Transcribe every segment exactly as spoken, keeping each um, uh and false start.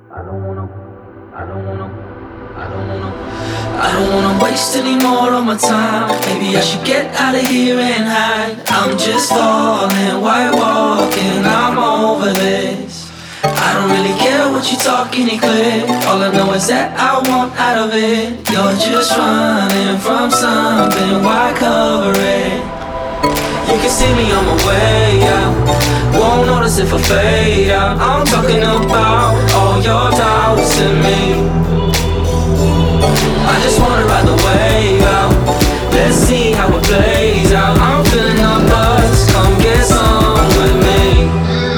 I don't wanna, I don't wanna, I don't wanna, I don't wanna waste any more of my time. Maybe I should get out of here and hide. I'm just falling, white walking, I'm over this. I don't really care what you talk any clear. All I know is that I want out of it. You're just running from something, why cover it? You can see me on my way out. Won't notice if I fade out. I'm talking about all your doubts in me. I just wanna ride the wave out. Let's see how it plays out. I'm feeling the buzz, come get some with me.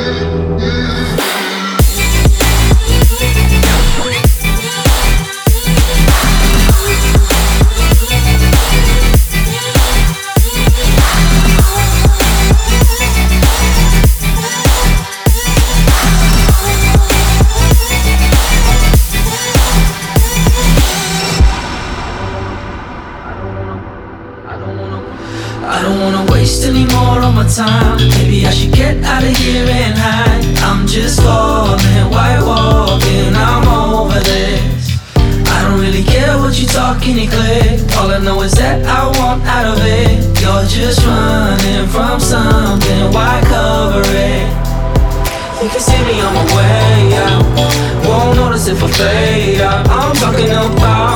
I don't wanna waste any more of my time. Maybe I should get out of here and hide. I'm just falling, white walking, I'm over this. I don't really care what you talk any clear. All I know is that I want out of it. You're just running from something, why cover it? You can see me on my way out. Won't notice if I fade out. I'm talking about